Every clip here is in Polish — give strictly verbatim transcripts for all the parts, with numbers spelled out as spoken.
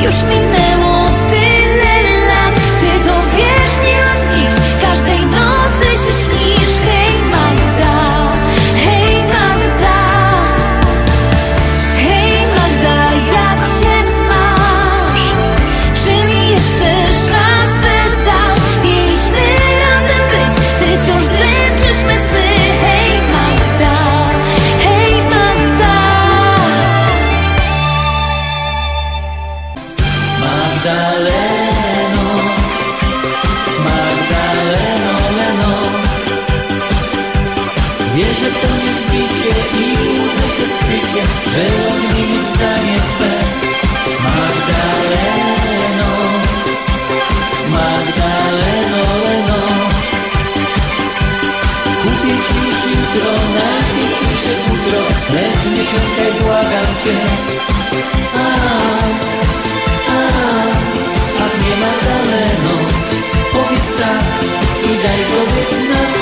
Już minęło tyle lat, ty to wiesz, nie od dziś każdej nocy się śnisz. Hej Magda, hej Magda, hej Magda, jak się masz? Czy mi jeszcze szansę dasz? Mieliśmy razem być, ty wciąż dręczysz me sny. Hej Magda, hej Magda. Magdaleno, Magdaleno, Leno. Wierzę w to niezbicie i budzę się skrycie, że odmienisz zdanie swe. Magdaleno, Magdaleno, Leno. Kupię ci już jutro najpiękniejsze futro, lecz nie klękaj, błagam cię. A, a, ach nie Magdaleno, powiedz tak i daj sobie znak.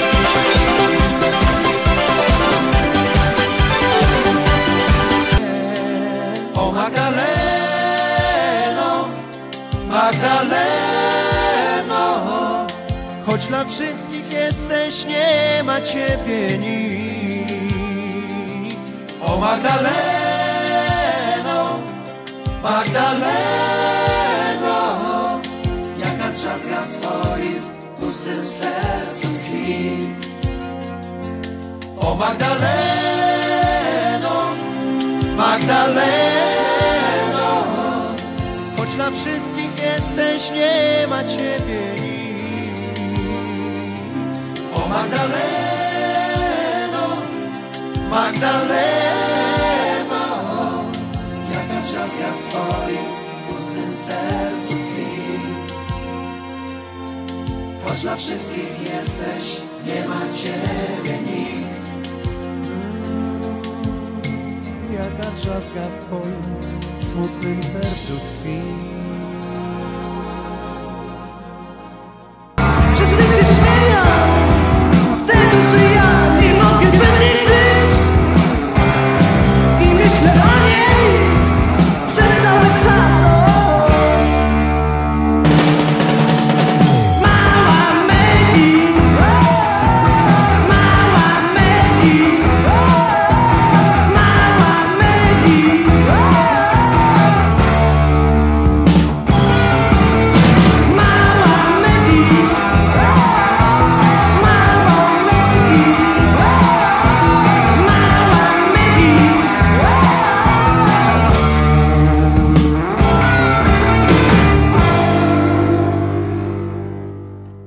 O Magdaleno, Magdaleno, choć dla wszystkich jesteś, nie ma ciebie nikt. O Magdaleno, Magdaleno, jaka drzazga w twoim pustym sercu tkwi. O Magdaleno, Magdaleno, choć dla wszystkich jesteś, nie ma ciebie nikt. O Magdaleno, Magdaleno, jaka drzazga w twoim pustym sercu tkwi. Choć dla wszystkich jesteś, nie ma ciebie nikt. Jaka drzazga w twoim smutnym sercu tkwi.